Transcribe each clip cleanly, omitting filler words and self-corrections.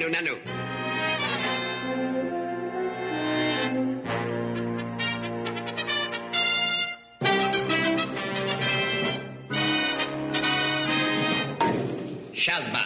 nanu. Shazbat.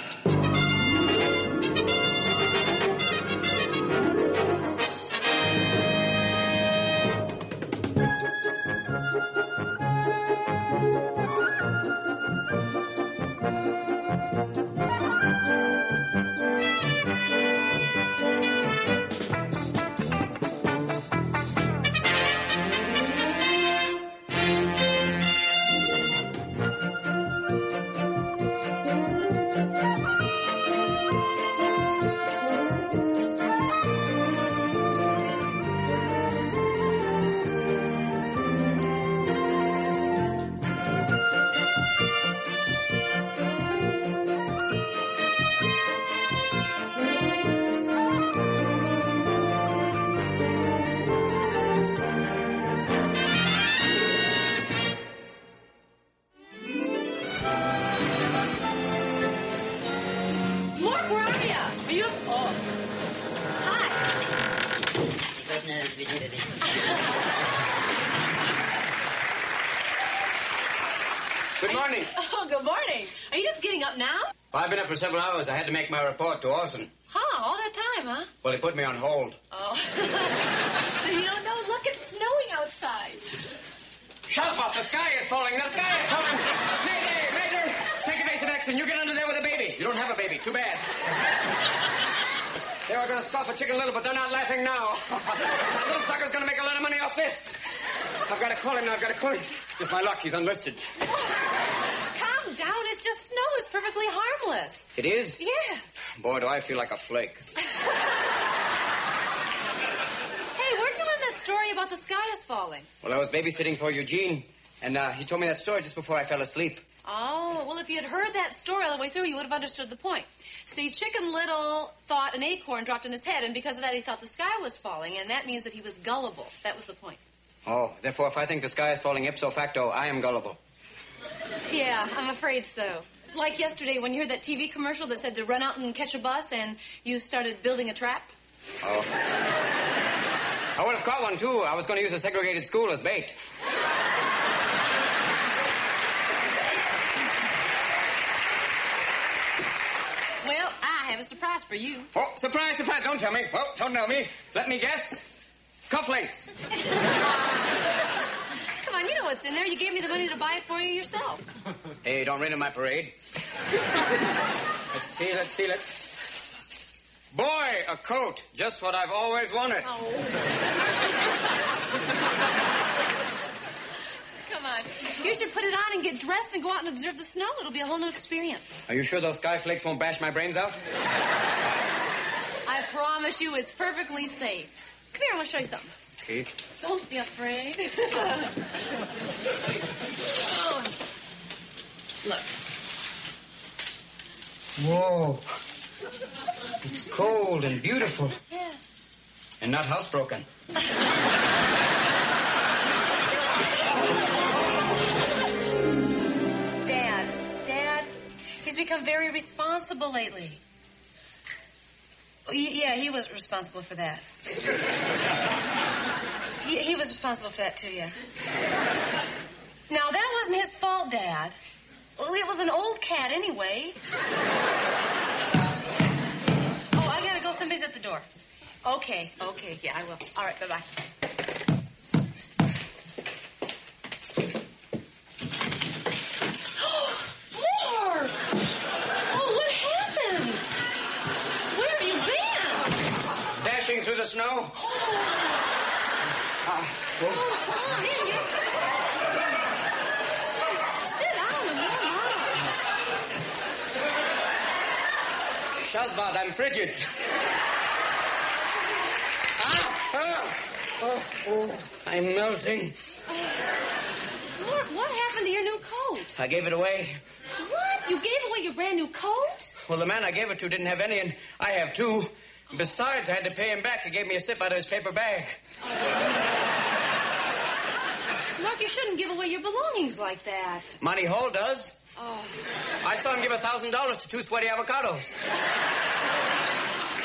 Good morning. Oh, good morning. Are you just getting up now? Well, I've been up for several hours. I had to make my report to Orson. Huh, all that time, huh? Well, he put me on hold. Oh. You don't know. Look, it's snowing outside. Shazbat, the sky is falling. The sky is falling. Mayday, Major. Take evasive action. You get under there with a baby. You don't have a baby. Too bad. They were going to scoff at Chicken Little, but they're not laughing now. That little sucker's going to make a lot of money off this. I've got to call him now. I've got to call him. Just my luck. He's unlisted. Calm down. It's just snow. It's perfectly harmless. It is? Yeah. Boy, do I feel like a flake. Hey, where'd you learn that story about the sky is falling? Well, I was babysitting for Eugene, and he told me that story just before I fell asleep. Oh, well, if you had heard that story all the way through, you would have understood the point. See, Chicken Little thought an acorn dropped in his head, and because of that, he thought the sky was falling, and that means that he was gullible. That was the point. Oh, therefore, if I think the sky is falling ipso facto, I am gullible. Yeah, I'm afraid so. Like yesterday when you heard that TV commercial that said to run out and catch a bus, and you started building a trap. Oh. I would have caught one, too. I was going to use a segregated school as bait. Well, I have a surprise for you. Oh, surprise, surprise. Don't tell me. Oh, don't tell me. Let me guess. Cufflinks. Come on, you know what's in there. You gave me the money to buy it for you yourself. Hey, don't rain on my parade. Let's see. Boy, a coat. Just what I've always wanted. Oh. Come on. You should put it on and get dressed and go out and observe the snow. It'll be a whole new experience. Are you sure those sky flakes won't bash my brains out? I promise you it's perfectly safe. Come here, I want to show you something. Okay. Don't be afraid. Oh. Look. Whoa. It's cold and beautiful. Yeah. And not housebroken. Dad, he's become very responsible lately. Yeah, he was responsible for that. He was responsible for that, too, yeah. Now, that wasn't his fault, Dad. Well, it was an old cat anyway. Oh, I gotta go. Somebody's at the door. Okay, yeah, I will. All right, bye-bye. Lord! Oh, what happened? Where have you been? Dashing through the snow. Oh, come on in. You're... Sit down and warm up. Shazbat, I'm frigid. I'm melting. What happened to your new coat? I gave it away. What? You gave away your brand new coat? Well, the man I gave it to didn't have any, and I have two. Besides, I had to pay him back. He gave me a sip out of his paper bag. Mark, you shouldn't give away your belongings like that. Monty Hall does. Oh. I saw him give $1,000 to two sweaty avocados.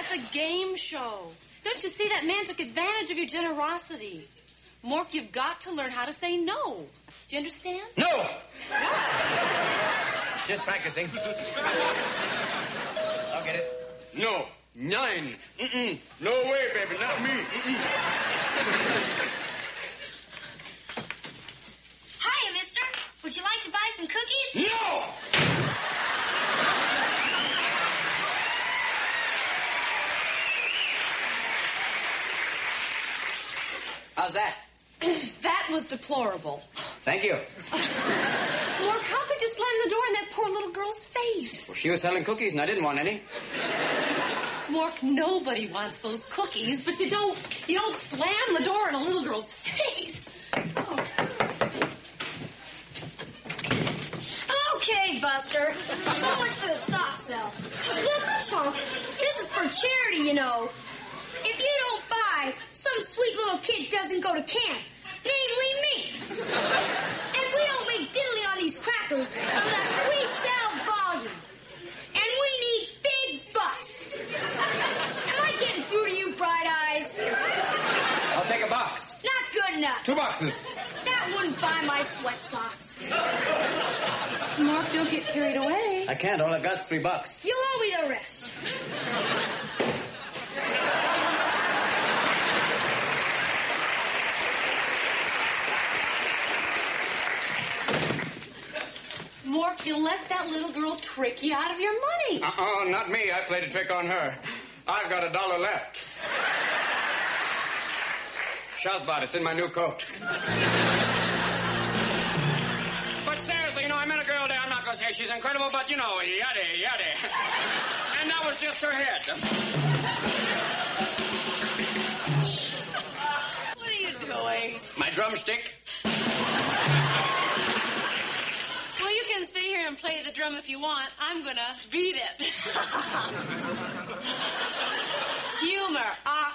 It's a game show. Don't you see that man took advantage of your generosity? Mork, you've got to learn how to say no. Do you understand? No! Just practicing. I'll get it. No. 9. Mm-mm. No way, baby. Not me. Mm-mm. Hiya, mister. Would you like to buy some cookies? No! How's that? That was deplorable. Thank you. Mork, how could you slam the door in that poor little girl's face? Well, she was selling cookies and I didn't want any. Mork, nobody wants those cookies, but you don't slam the door in a little girl's face. Oh. Okay, Buster. So much for the soft sell. Look, Chunk, this is for charity, you know. If you don't buy, some sweet little kid doesn't go to camp. Namely me. And we don't make diddly on these crackers unless we sell volume. And we need big bucks. Am I getting through to you, Bright Eyes? I'll take a box. Not good enough. 2 boxes. That wouldn't buy my sweat socks. Mork, don't get carried away. I can't. All I've got is $3. You'll owe me the rest. Mork, you let that little girl trick you out of your money. Not me. I played a trick on her. I've got $1 left. Shazbot, it's in my new coat. But seriously, I met a girl there. I'm not going to say she's incredible, but, yada. And that was just her head. What are you doing? My drumstick. Well, you can stay here and play the drum if you want. I'm gonna beat it. Humor.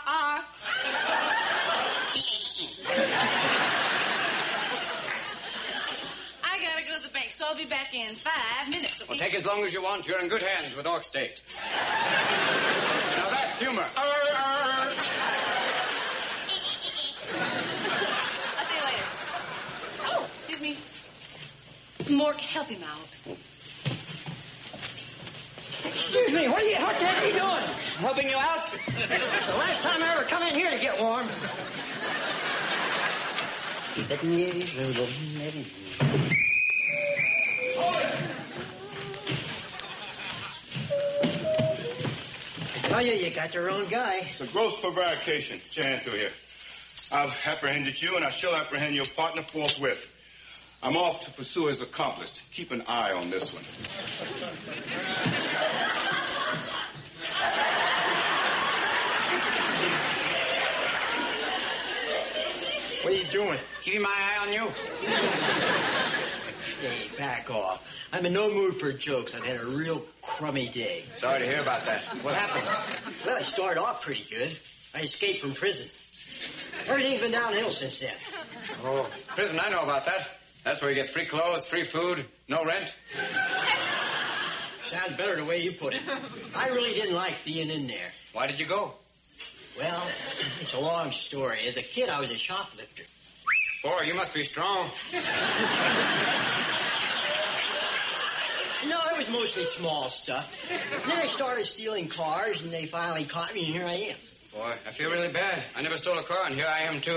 I gotta go to the bank, so I'll be back in 5 minutes. Okay? Well, take as long as you want. You're in good hands with Orc State. Now that's humor. I'll see you later. Oh, excuse me. Mork, help him out. Excuse me, what the heck are you doing? Helping you out? It's the last time I ever come in here to get warm. I tell you got your own guy. It's a gross prevarication. Put your hand through here. I've apprehended you, and I shall apprehend your partner forthwith. I'm off to pursue his accomplice. Keep an eye on this one. What are you doing? Keeping my eye on you. Hey, back off. I'm in no mood for jokes. I've had a real crummy day. Sorry to hear about that. What happened? Well, I started off pretty good. I escaped from prison. Everything's been downhill since then. Oh, prison, I know about that. That's where you get free clothes, free food, no rent. Sounds better the way you put it. I really didn't like being in there. Why did you go? Well, it's a long story. As a kid, I was a shoplifter. Boy, you must be strong. No, it was mostly small stuff. And then I started stealing cars, and they finally caught me, and here I am. Boy, I feel really bad. I never stole a car, and here I am, too.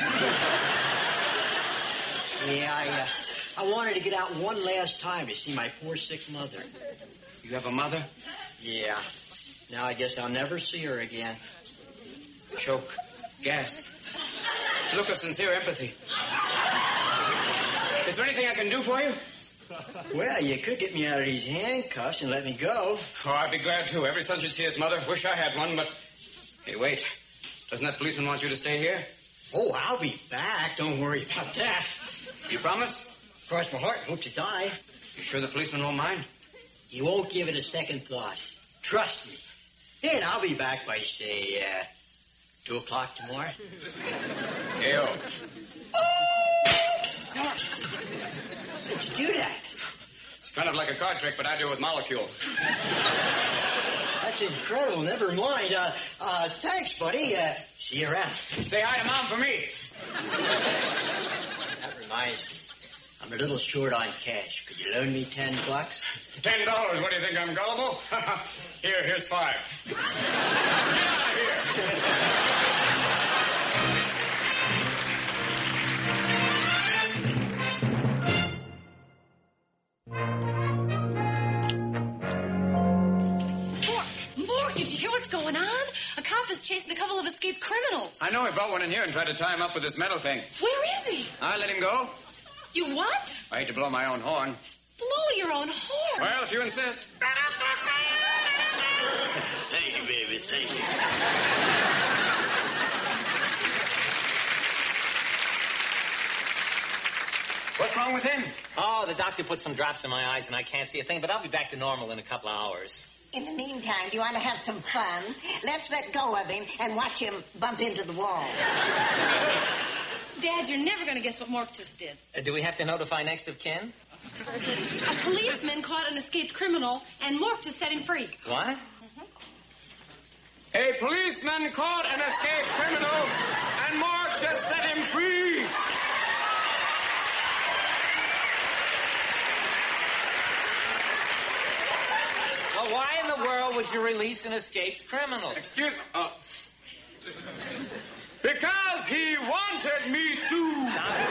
Yeah, I wanted to get out one last time to see my poor sick mother. You have a mother? Yeah. Now I guess I'll never see her again. Choke. Gasp. Look of sincere empathy. Is there anything I can do for you? Well, you could get me out of these handcuffs and let me go. Oh, I'd be glad to. Every son should see his mother. Wish I had one, but... Hey, wait. Doesn't that policeman want you to stay here? Oh, I'll be back. Don't worry about that. You promise? Cross my heart. Hope to die. You sure the policeman won't mind? He won't give it a second thought. Trust me. And I'll be back by, say, 2 o'clock tomorrow. K.O. How'd you do that? It's kind of like a card trick, but I do it with molecules. That's that's incredible. Never mind. Thanks, buddy. See you around. Say hi to Mom for me. That reminds me. I'm a little short on cash. Could you loan me $10? $10? What do you think, I'm gullible? Here's 5. Get out of here. Did you hear what's going on? A cop is chasing a couple of escaped criminals. I know he brought one in here and tried to tie him up with this metal thing. Where is he? I let him go. You what? I hate to blow my own horn. Blow your own horn? Well, if you insist. Thank you, baby. Thank you. What's wrong with him? Oh, the doctor put some drops in my eyes and I can't see a thing, but I'll be back to normal in a couple of hours. In the meantime, do you want to have some fun? Let's let go of him and watch him bump into the wall. Dad, you're never going to guess what Mork just did. Do we have to notify next of kin? A policeman caught an escaped criminal, and Mork just set him free. What? A policeman caught an escaped criminal, and Mork just set him free. Well, why in the world would you release an escaped criminal? Excuse me. Because he wanted me to.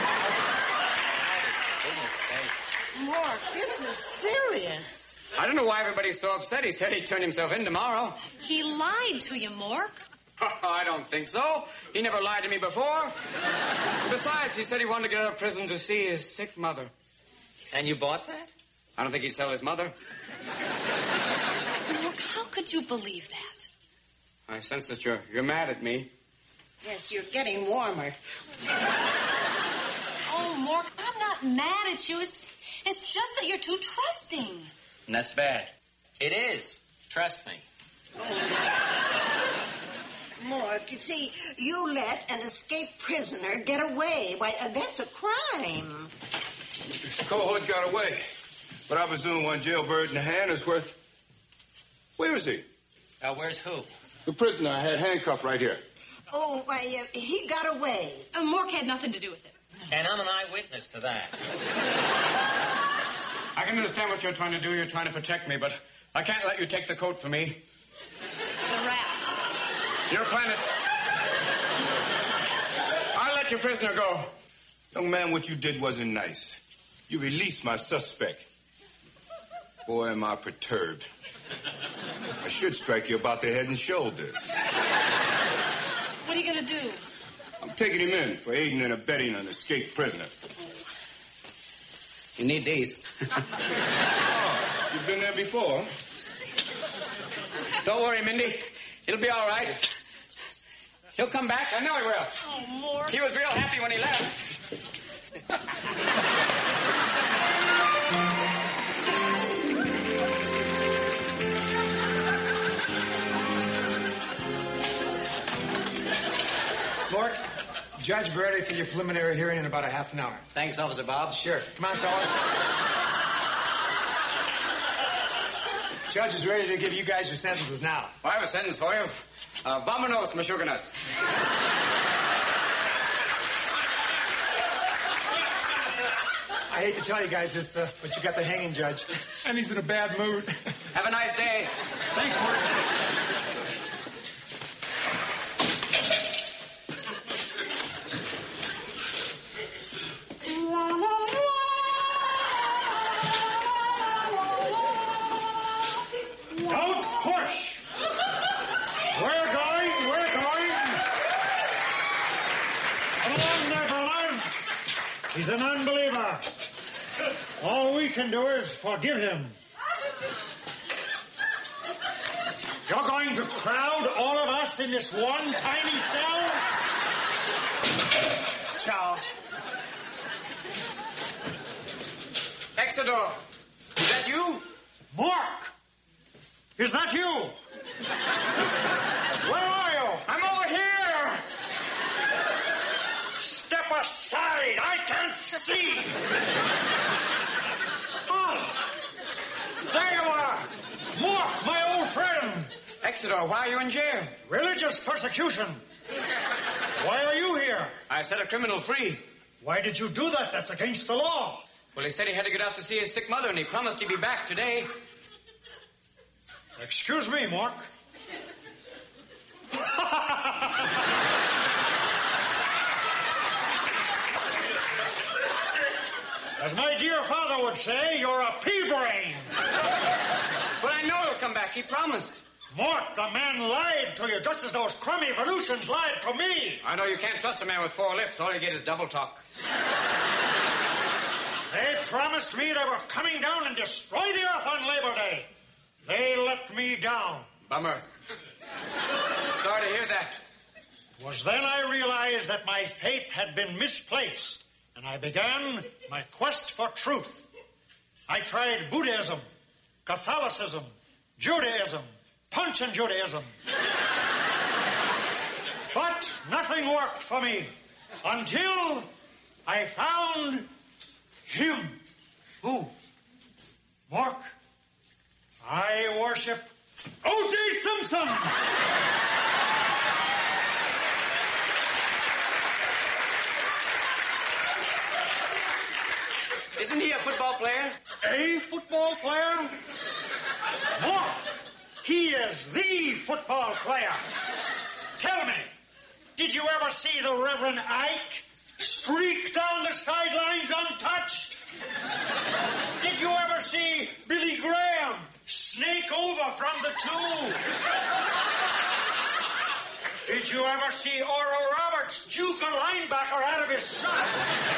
Mork, this is serious. I don't know why everybody's so upset. He said he'd turn himself in tomorrow. He lied to you, Mork. I don't think so. He never lied to me before. Besides, he said he wanted to get out of prison to see his sick mother. And you bought that? I don't think he'd sell his mother. Mork, how could you believe that? I sense that you're mad at me. Yes, you're getting warmer. Oh, Mork, I'm not mad at you. It's just that you're too trusting. And that's bad. It is. Trust me. Mork, you see, you let an escaped prisoner get away. Why, that's a crime. Cohood got away. But I presume one jailbird in the hand is worth... Where is he? Where's who? The prisoner I had handcuffed right here. Oh, why, he got away. Mork had nothing to do with it. And I'm an eyewitness to that. I can understand what you're trying to do. You're trying to protect me, but I can't let you take the coat from me. The rat. Your planet. I'll let your prisoner go. Young man, what you did wasn't nice. You released my suspect. Boy, am I perturbed. I should strike you about the head and shoulders. What are you going to do? I'm taking him in for aiding and abetting an escaped prisoner. You need these. Oh, you've been there before? Don't worry, Mindy. It'll be all right. He'll come back. I know he will. Oh, Mork. He was real happy when he left. Mork, judge be ready for your preliminary hearing in about a half an hour. Thanks, Officer Bob. Sure. Come on, fellas. Judge is ready to give you guys your sentences now. I have a sentence for you. Vamonos, Meshuganas. I hate to tell you guys this, but you got the hanging judge. And he's in a bad mood. Have a nice day. Thanks, Mork. Don't push! We're going! Come along there, fellas! He's an unbeliever. All we can do is forgive him. You're going to crowd all of us in this one tiny cell? Ciao. Exodor, is that you? Mork! Is that you? Where are you? I'm over here. Step aside! I can't see! Oh, there you are! Mork, my old friend! Exeter, why are you in jail? Religious persecution. Why are you here? I set a criminal free. Why did you do that? That's against the law. Well, he said he had to get out to see his sick mother, and he promised he'd be back today. Excuse me, Mark. As my dear father would say, you're a pea-brain. But I know he'll come back. He promised. Mark, the man lied to you just as those crummy Venusians lied to me. I know you can't trust a man with 4 lips. All you get is double talk. They promised me they were coming down and destroy the earth on Labor Day. They let me down. Bummer. Sorry to hear that. It was then I realized that my faith had been misplaced, and I began my quest for truth. I tried Buddhism, Catholicism, Judaism, Punch and Judaism. But nothing worked for me until I found him. Who? Mark. I worship O.J. Simpson. Isn't he a football player? A football player? Mark. He is the football player. Tell me, did you ever see the Reverend Ike streak down the sidelines untouched? Did you ever see Billy Graham snake over from the 2? Did you ever see Oral Roberts juke a linebacker out of his sock?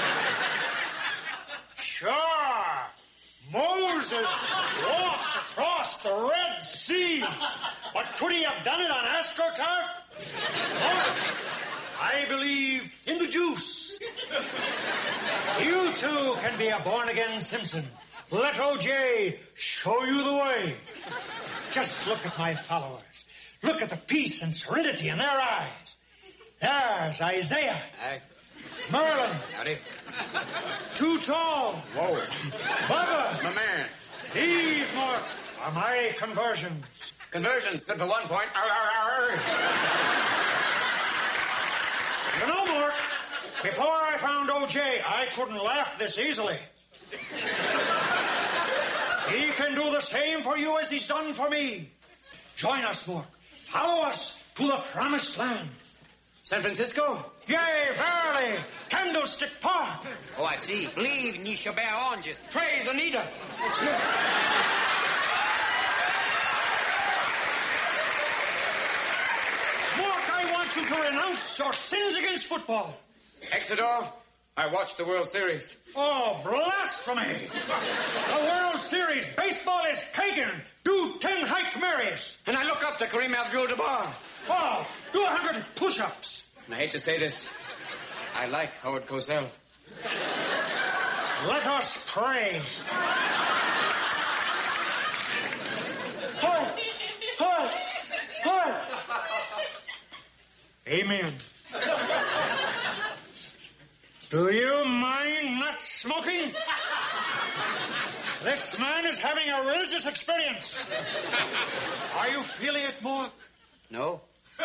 Sure. Moses walked across the Red Sea. But could he have done it on AstroTurf? No. I believe in the juice. You too can be a born-again Simpson. Let O.J. show you the way. Just look at my followers. Look at the peace and serenity in their eyes. There's Isaiah. Aye. Merlin. Howdy. Too Tall. Whoa. Bubba. My man. These, Mark, are my conversions. Conversions, good for 1 point. Arr, arr, arr. You know, Mark, before I found O.J., I couldn't laugh this easily. He can do the same for you as he's done for me. Join us, Mark. Follow us to the promised land. San Francisco? Yea, verily. Candlestick Park. Oh, I see. Believe and ye shall bear oranges. Praise Anita. Mark, I want you to renounce your sins against football. Exeter, I watched the World Series. Oh, blasphemy. The World Series. Baseball is pagan. Do 10 Hail Marys. And I look up to Kareem Abdul-Jabbar. Oh, do 100 push-ups. And I hate to say this, I like Howard Cosell. Let us pray. Halt! Halt! Halt! Amen. Do you mind not smoking? This man is having a religious experience. Are you feeling it, Mark? No.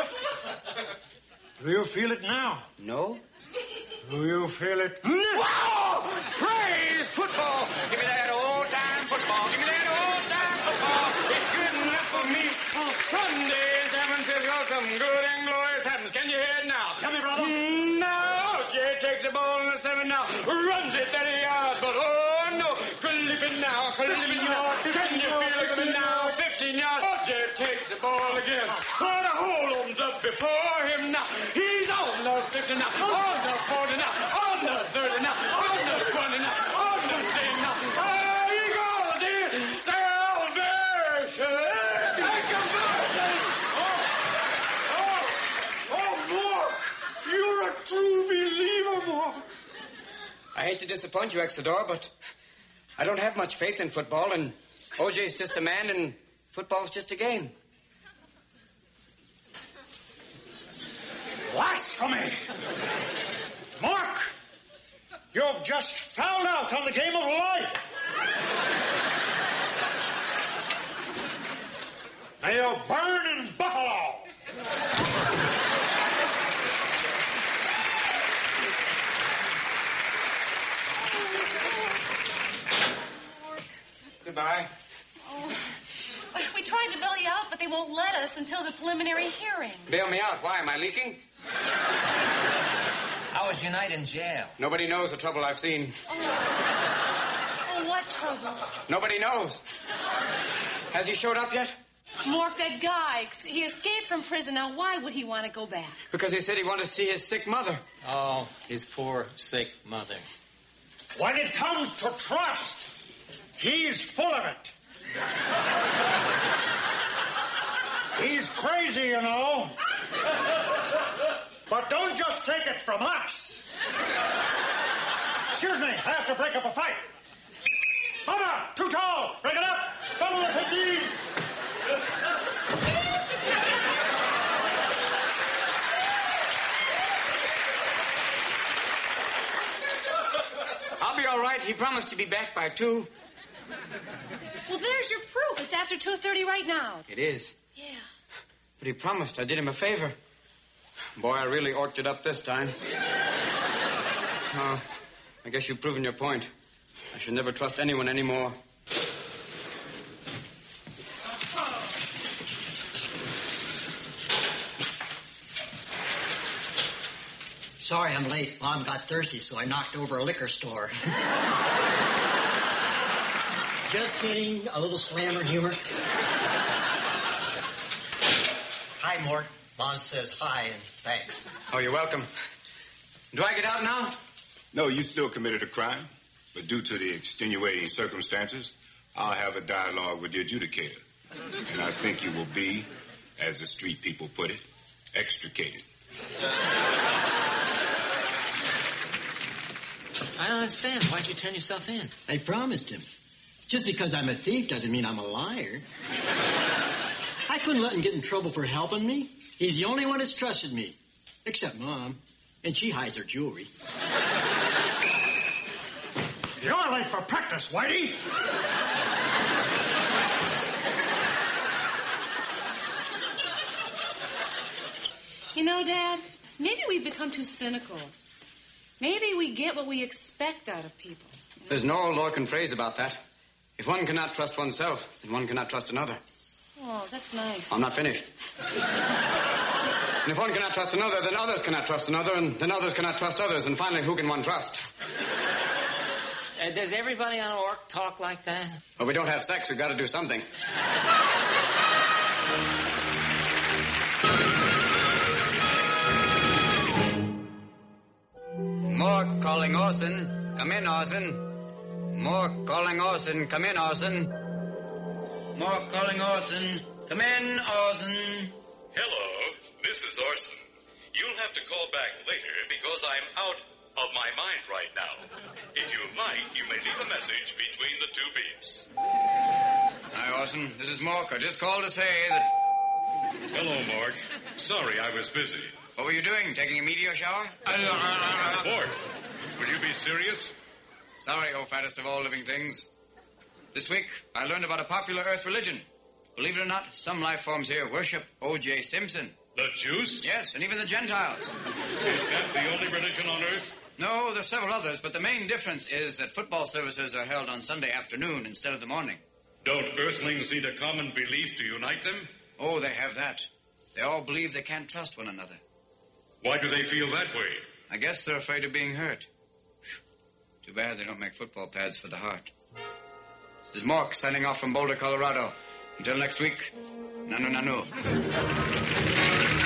Do you feel it now? No. Do you feel it? Wow! Praise football! Give me that old-time football. Give me that old-time football. It's good enough for me. Sunday in San Francisco, some good and glorious happens. Can you hear it now? Tell me, brother. Now, Jay takes the ball in the 7 now. Runs it 30 yards, but oh no. Clipping now, clipping now. Can you feel it coming now? 15 yards. Jay takes the ball again. But a hole opens up before him now. He's on the 50 now. On the 40 now. On the 30 now. On the 20 now. On the 10 now. Oh, he goes, dear. Salvation. And conversion. Oh, Mark. You're a true believer, Mark. I hate to disappoint you, Exeter, but I don't have much faith in football, and OJ's just a man, and football's just a game. Blasphemy! Mark, you've just fouled out on the game of life. May you burn in buffalo Goodbye. Oh, we tried to bail you out, but they won't let us until the preliminary hearing. Bail me out. Why? Am I leaking? How was your night in jail? Nobody knows the trouble I've seen. Oh, what trouble? Nobody knows. Has he showed up yet? Mork, that guy, he escaped from prison. Now, why would he want to go back? Because he said he wanted to see his sick mother. Oh, his poor, sick mother. When it comes to trust, he's full of it. He's crazy, you know. But don't just take it from us. Excuse me, I have to break up a fight. Mama, too tall. Break it up. Follow the 15. I'll be all right. He promised to be back by 2. Well, there's your proof. It's after 2:30 right now. It is. Yeah. But he promised. I did him a favor. Boy, I really orked it up this time. Oh, I guess you've proven your point. I should never trust anyone anymore. Sorry I'm late. Mom got thirsty, so I knocked over a liquor store. Just kidding. A little slammer humor. Hi, Mort. Mom says hi and thanks. Oh, you're welcome. Do I get out now? No, you still committed a crime. But due to the extenuating circumstances, I'll have a dialogue with the adjudicator. And I think you will be, as the street people put it, extricated. I don't understand. Why'd you turn yourself in? I promised him. Just because I'm a thief doesn't mean I'm a liar. I couldn't let him get in trouble for helping me. He's the only one that's trusted me. Except Mom. And she hides her jewelry. You're late for practice, Whitey. You know, Dad, maybe we've become too cynical. Maybe we get what we expect out of people. There's no old Lorcan phrase about that. If one cannot trust oneself, then one cannot trust another. Oh, that's nice. I'm not finished. And if one cannot trust another, then others cannot trust another, and then others cannot trust others, and finally, who can one trust? Does everybody on Orc talk like that? Well, we don't have sex. We've got to do something. More calling Orson. Come in, Orson. More calling Orson. Come in, Orson. More calling Orson. Come in, Orson. Hello, this is Orson. You'll have to call back later because I'm out of my mind right now. If you like, you may leave a message between the 2 beeps. Hi, Orson. This is Mork. I just called to say that... Hello, Mork. Sorry, I was busy. What were you doing? Taking a meteor shower? Mork, will you be serious? Sorry, oh fattest of all living things. This week, I learned about a popular Earth religion. Believe it or not, some life forms here worship O.J. Simpson. The Jews? Yes, and even the Gentiles. Is that the only religion on Earth? No, there's several others, but the main difference is that football services are held on Sunday afternoon instead of the morning. Don't Earthlings need a common belief to unite them? Oh, they have that. They all believe they can't trust one another. Why do they feel that way? I guess they're afraid of being hurt. Too bad they don't make football pads for the heart. This is Mork signing off from Boulder, Colorado. Until next week, nanu nanu.